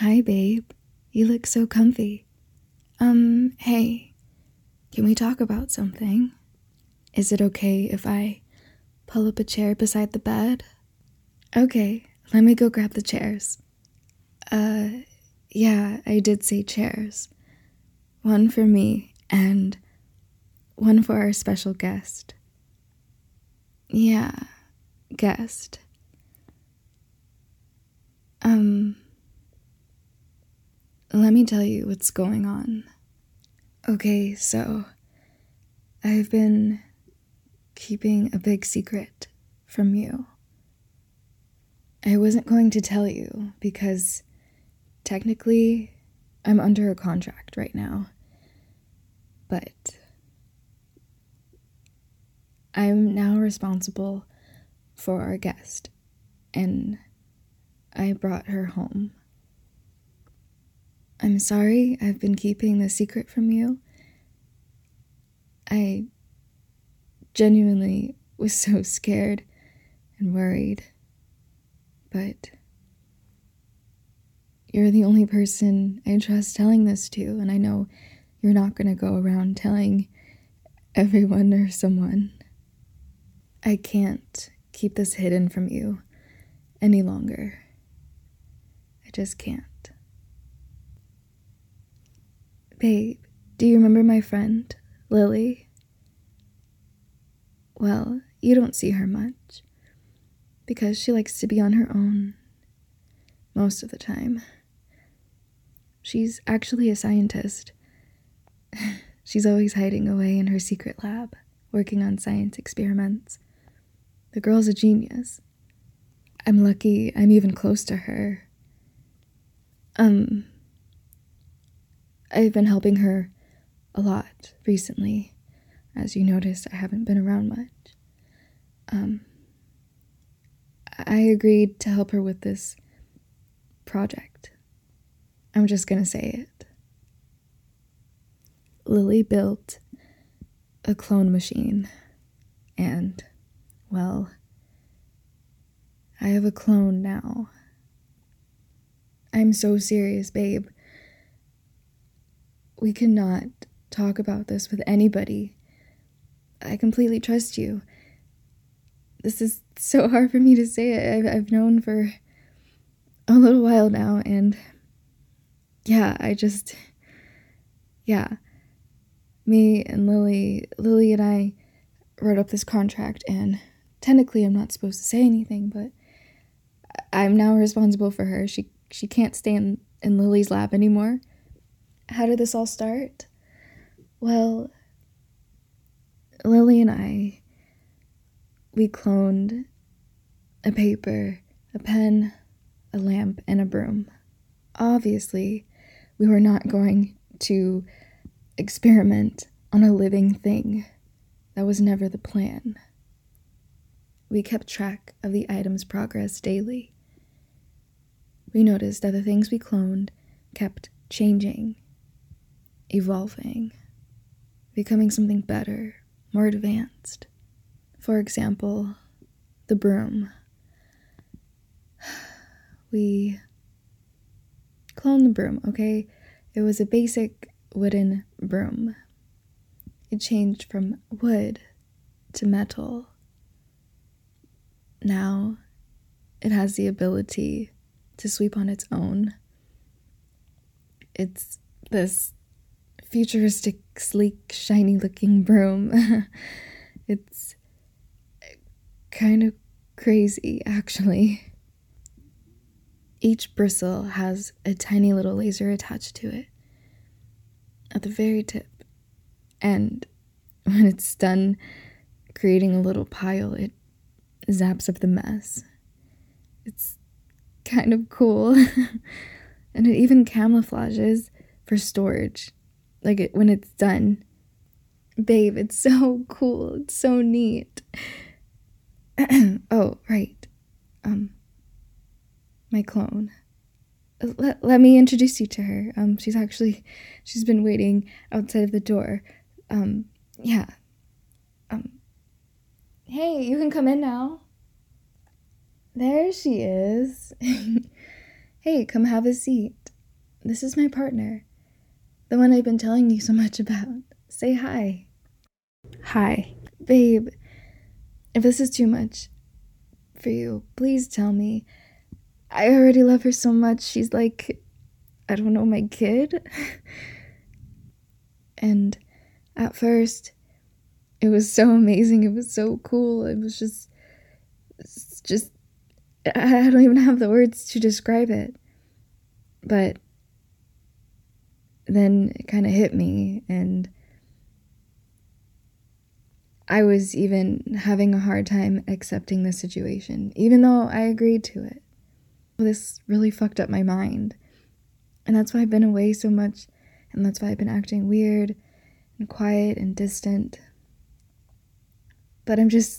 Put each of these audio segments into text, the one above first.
Hi, babe. You look so comfy. Hey, can we talk about something? Is it okay if I pull up a chair beside the bed? Okay, let me go grab the chairs. Yeah, I did say chairs. One for me and one for our special guest. Yeah, guest. Let me tell you what's going on. Okay, so I've been keeping a big secret from you. I wasn't going to tell you because technically I'm under a contract right now. But I'm now responsible for our guest, and I brought her home. I'm sorry I've been keeping the secret from you. I genuinely was so scared and worried, but you're the only person I trust telling this to, and I know you're not going to go around telling everyone or someone. I can't keep this hidden from you any longer. I just can't. Babe, do you remember my friend, Lily? Well, you don't see her much, because she likes to be on her own most of the time. She's actually a scientist. She's always hiding away in her secret lab, working on science experiments. The girl's a genius. I'm lucky I'm even close to her. I've been helping her a lot recently. As you noticed, I haven't been around much. I agreed to help her with this project. I'm just gonna say it. Lily built a clone machine, and, well, I have a clone now. I'm so serious, babe. We cannot talk about this with anybody. I completely trust you. This is so hard for me to say. I've known for a little while now, and yeah, me and Lily and I wrote up this contract, and technically I'm not supposed to say anything, but I'm now responsible for her. She can't stay in Lily's lab anymore. How did this all start? Well, Lily and I, we cloned a paper, a pen, a lamp, and a broom. Obviously, we were not going to experiment on a living thing. That was never the plan. We kept track of the item's progress daily. We noticed that the things we cloned kept changing, evolving, becoming something better, more advanced. For example, the broom. We cloned the broom, okay? It was a basic wooden broom. It changed from wood to metal. Now, it has the ability to sweep on its own. It's this futuristic, sleek, shiny-looking broom. It's kind of crazy, actually. Each bristle has a tiny little laser attached to it at the very tip. And when it's done creating a little pile, it zaps up the mess. It's kind of cool. And it even camouflages for storage. When it's done. Babe, it's so cool. It's so neat. Oh, right. My clone. Let me introduce you to her. She's been waiting outside of the door. Yeah. Hey, you can come in now. There she is. Hey, come have a seat. This is my partner. The one I've been telling you so much about. Say hi. Hi. Babe, if this is too much for you, please tell me. I already love her so much. She's like, I don't know, my kid. And at first, it was so amazing. It was so cool. It was just, I don't even have the words to describe it. But then it kind of hit me, and I was even having a hard time accepting the situation, even though I agreed to it. This really fucked up my mind. And that's why I've been away so much, and that's why I've been acting weird and quiet and distant. But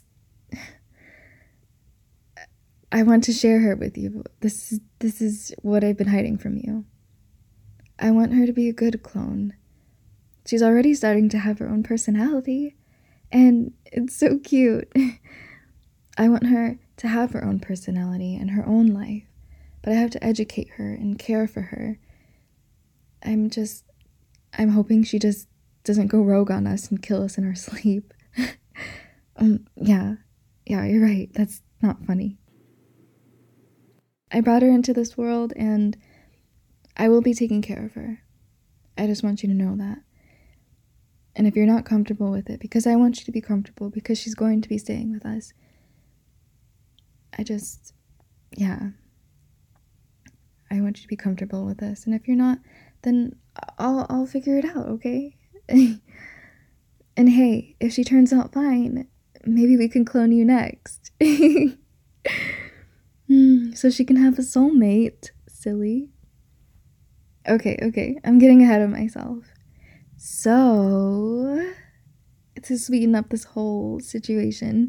I want to share her with you. This is what I've been hiding from you. I want her to be a good clone. She's already starting to have her own personality, and it's so cute. I want her to have her own personality and her own life, but I have to educate her and care for her. I'm hoping she just doesn't go rogue on us and kill us in our sleep. Yeah, you're right. That's not funny. I brought her into this world, and I will be taking care of her. I just want you to know that. And if you're not comfortable with it, because I want you to be comfortable, because she's going to be staying with us, I want you to be comfortable with this. And if you're not, then I'll figure it out, okay? And hey, if she turns out fine, maybe we can clone you next. So she can have a soulmate. Silly. Okay, I'm getting ahead of myself. So, to sweeten up this whole situation,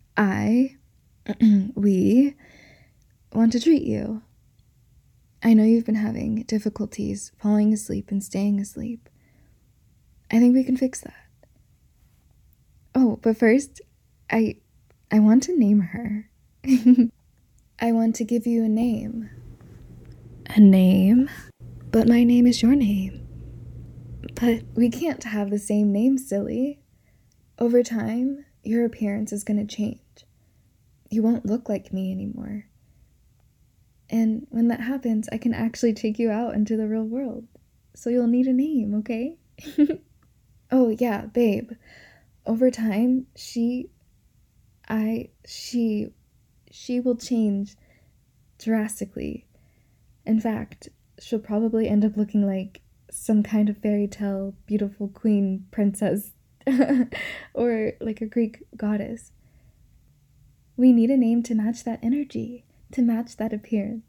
we want to treat you. I know you've been having difficulties falling asleep and staying asleep. I think we can fix that. Oh, but first, I want to name her. I want to give you a name. A name? But my name is your name. But we can't have the same name, silly. Over time, your appearance is going to change. You won't look like me anymore. And when that happens, I can actually take you out into the real world. So you'll need a name, okay? Oh, yeah, babe. Over time, she will change drastically. In fact, she'll probably end up looking like some kind of fairy tale beautiful queen princess or like a Greek goddess. We need a name to match that energy, to match that appearance.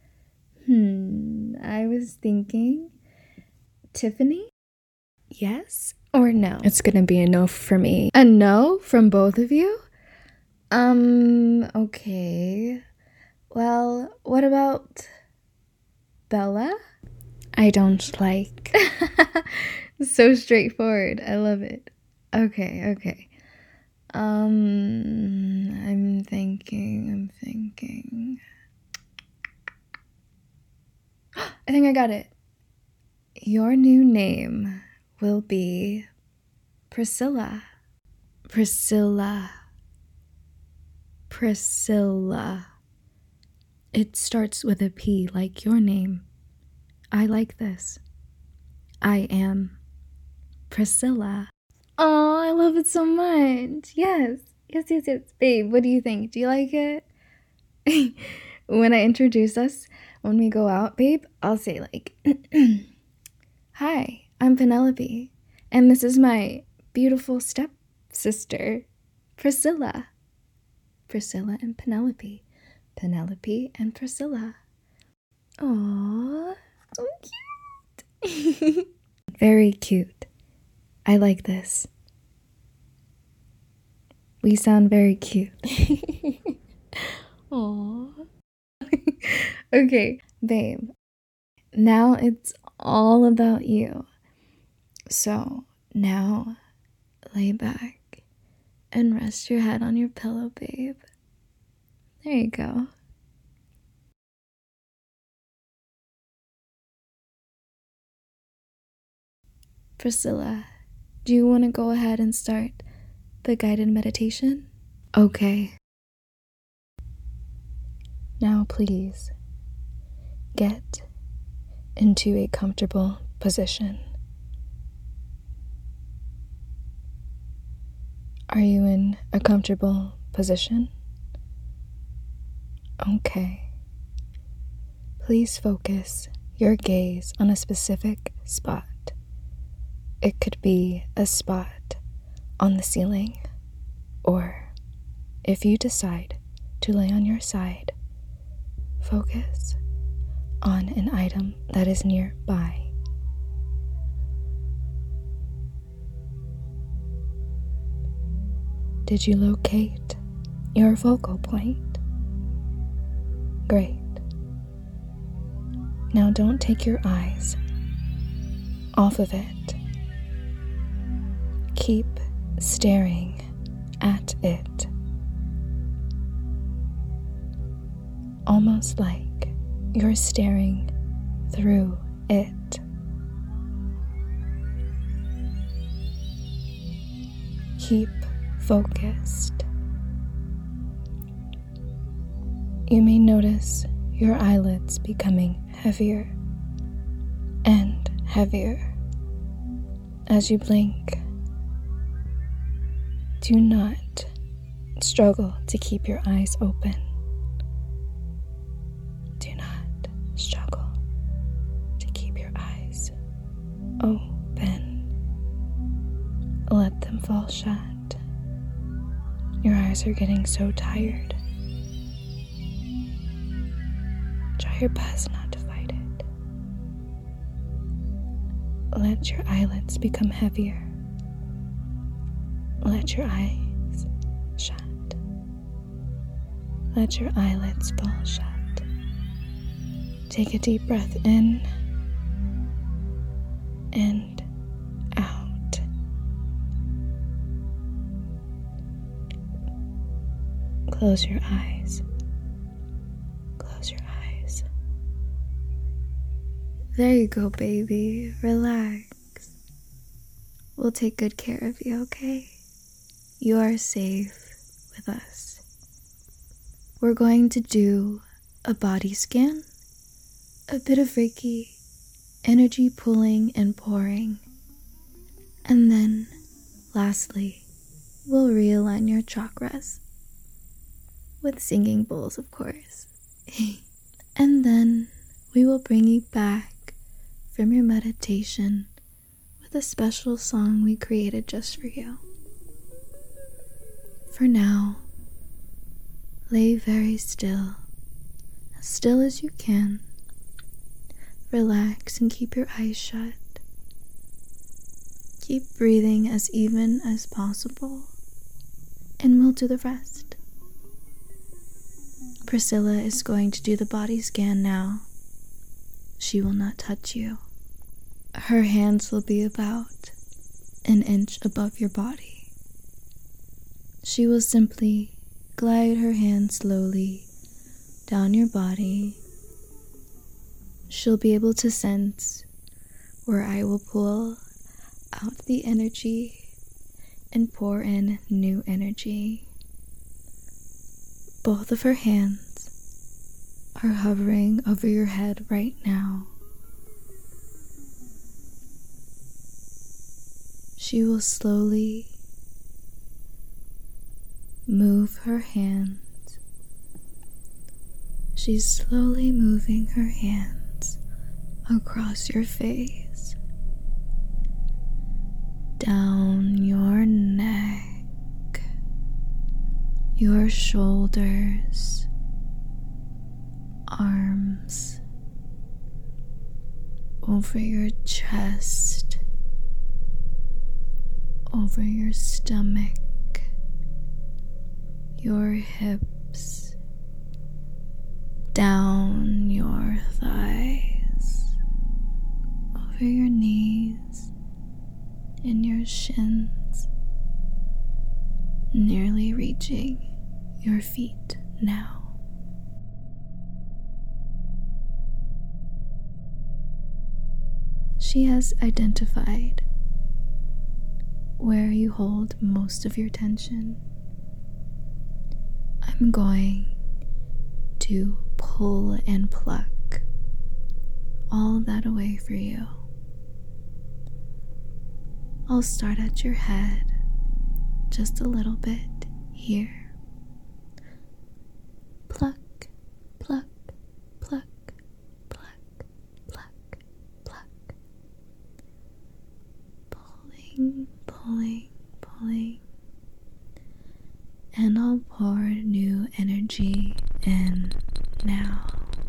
I was thinking Tiffany? Yes or no? It's gonna be a no for me. A no from both of you? Okay. Well, what about Bella? I don't like. So straightforward. I love it. Okay. I'm thinking. I think I got it. Your new name will be Priscilla. It starts with a P like your name. I like this. I am Priscilla. Oh, I love it so much. Yes. Babe, what do you think? Do you like it? When I introduce us, when we go out, babe, I'll say like, hi, I'm Penelope, and this is my beautiful stepsister, Priscilla. Priscilla and Penelope. Penelope and Priscilla. Aww, so cute. Very cute. I like this. We sound very cute. Aww. Okay, babe. Now it's all about you. So now lay back and rest your head on your pillow, babe. There you go. Priscilla, do you want to go ahead and start the guided meditation? Okay. Now please get into a comfortable position. Are you in a comfortable position? Okay. Please focus your gaze on a specific spot. It could be a spot on the ceiling, or if you decide to lay on your side, focus on an item that is nearby. Did you locate your focal point? Great. Now don't take your eyes off of it. Keep staring at it, almost like you're staring through it. Keep focused. You may notice your eyelids becoming heavier and heavier as you blink. Do not struggle to keep your eyes open. Do not struggle to keep your eyes open. Let them fall shut. Your eyes are getting so tired. Try your best not to fight it. Let your eyelids become heavier. Let your eyes shut. Let your eyelids fall shut. Take a deep breath in and out. Close your eyes. Close your eyes. There you go, baby. Relax. We'll take good care of you, okay? You are safe with us. We're going to do a body scan, a bit of Reiki, energy pulling and pouring, and then, lastly, we'll realign your chakras with singing bowls, of course. And then we will bring you back from your meditation with a special song we created just for you. For now, lay very still as you can. Relax and keep your eyes shut. Keep breathing as even as possible, and we'll do the rest. Priscilla is going to do the body scan now. She will not touch you. Her hands will be about an inch above your body. She will simply glide her hand slowly down your body. She'll be able to sense where I will pull out the energy and pour in new energy. Both of her hands are hovering over your head right now. She will slowly move her hands. She's slowly moving her hands across your face, down your neck, your shoulders, arms, over your chest, over your stomach, your hips, down your thighs, over your knees and your shins, nearly reaching your feet now. She has identified where you hold most of your tension, I'm going to pull and pluck all of that away for you. I'll start at your head, just a little bit here. Pluck, pluck, pluck, pluck, pluck, pluck. Pulling, pulling, pulling. And I'll pour new energy in now.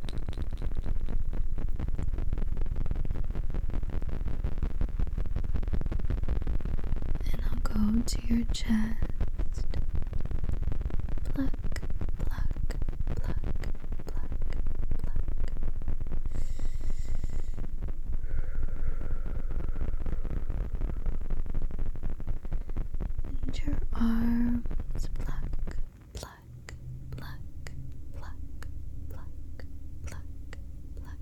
And I'll go to your chest. Pluck, pluck, pluck, pluck, pluck. And your arms. Pluck, pluck, pluck, pluck, pluck, pluck, pluck.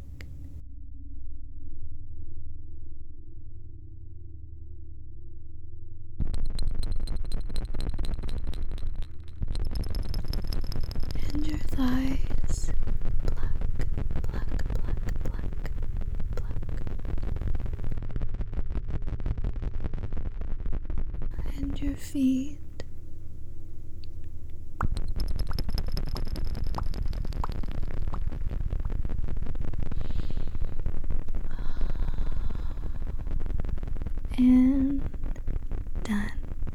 And your thighs. Pluck, pluck, pluck, pluck, pluck. And your feet. And done.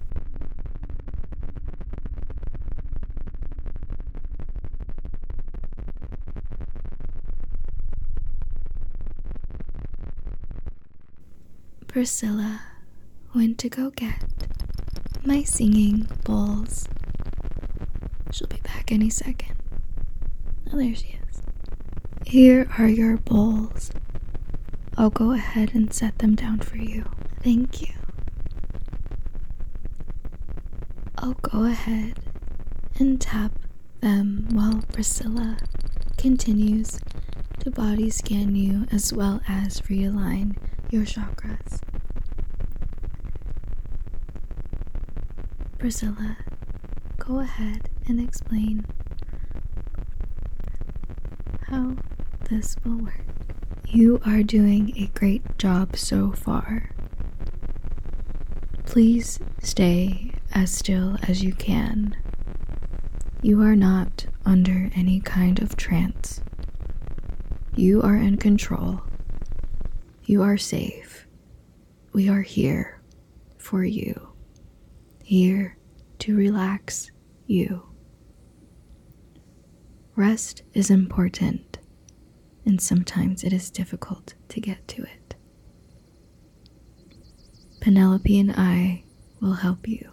Priscilla went to go get my singing bowls. She'll be back any second. Oh, there she is. Here are your bowls. I'll go ahead and set them down for you. Thank you. I'll go ahead and tap them while Priscilla continues to body scan you as well as realign your chakras. Priscilla, go ahead and explain how this will work. You are doing a great job so far. Please stay as still as you can. You are not under any kind of trance. You are in control. You are safe. We are here for you. Here to relax you. Rest is important, and sometimes it is difficult to get to it. Penelope and I will help you.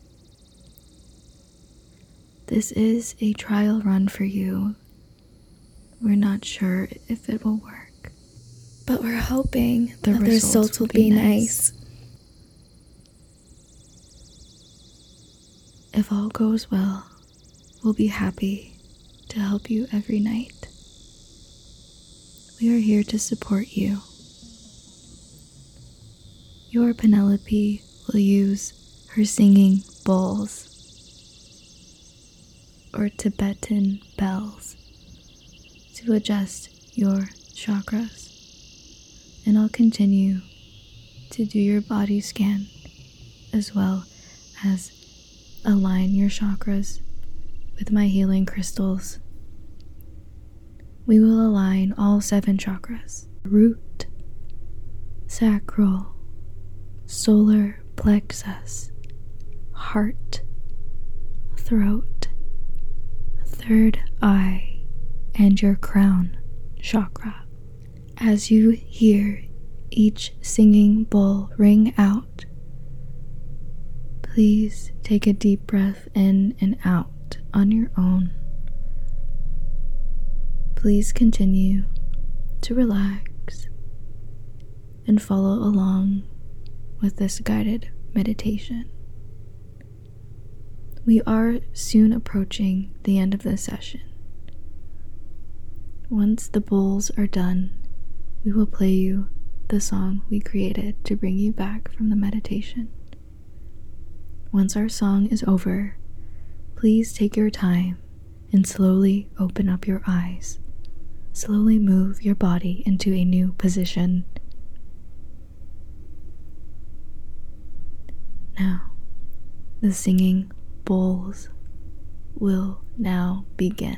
This is a trial run for you. We're not sure if it will work, but we're hoping the results will be nice. If all goes well, we'll be happy to help you every night. We are here to support you. Your Penelope will use her singing bowls or Tibetan bells to adjust your chakras, and I'll continue to do your body scan as well as align your chakras with my healing crystals. We will align all 7 chakras: root, sacral, solar plexus, heart, throat, third eye, and your crown chakra. As you hear each singing bowl ring out, please take a deep breath in and out on your own. Please continue to relax and follow along with this guided meditation. We are soon approaching the end of this session. Once the bowls are done, we will play you the song we created to bring you back from the meditation. once our song is over, please take your time and slowly open up your eyes. Slowly move your body into a new position. Now, the singing bowls will now begin.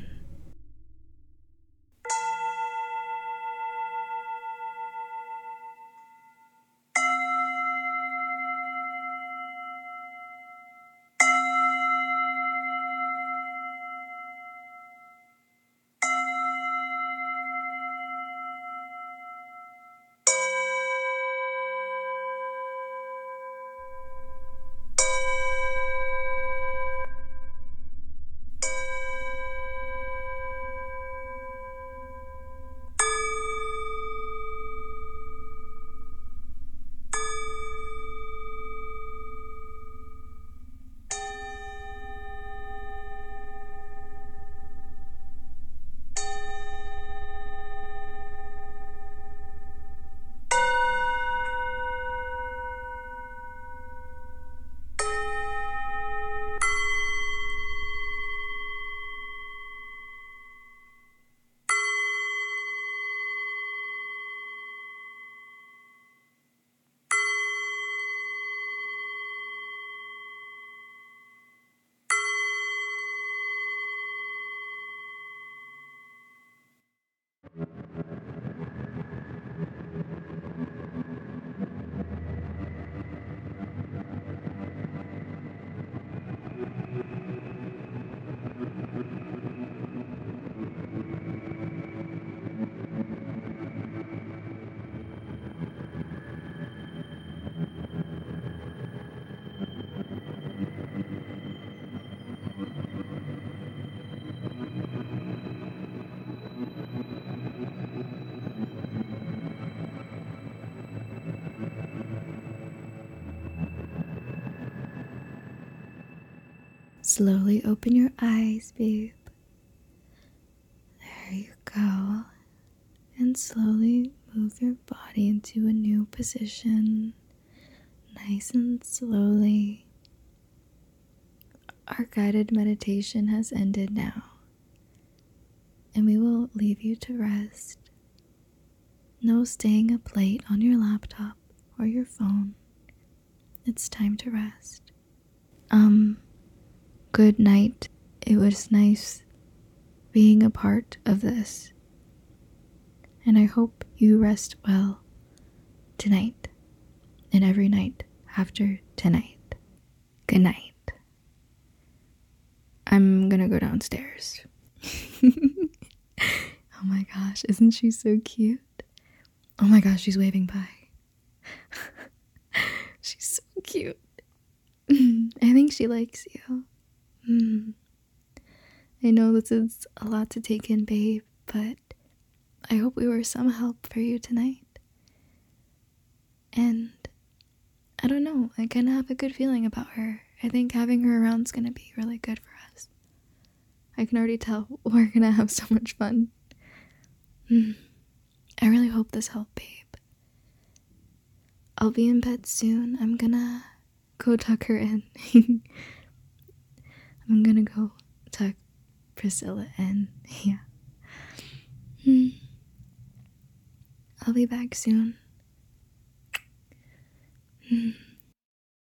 Slowly open your eyes, babe. There you go. And slowly move your body into a new position. Nice and slowly. Our guided meditation has ended now, and we will leave you to rest. No staying up late on your laptop or your phone. It's time to rest. Good night. It was nice being a part of this, and I hope you rest well tonight and every night after tonight. Good night. I'm gonna go downstairs. Oh my gosh, isn't she so cute? Oh my gosh, she's waving bye. She's so cute. I think she likes you. I know this is a lot to take in, babe, but I hope we were some help for you tonight. And I don't know, I kind of have a good feeling about her. I think having her around is going to be really good for us. I can already tell we're going to have so much fun. I really hope this helped, babe. I'll be in bed soon. I'm gonna go tuck her in. I'm gonna go tuck Priscilla in. Yeah. I'll be back soon.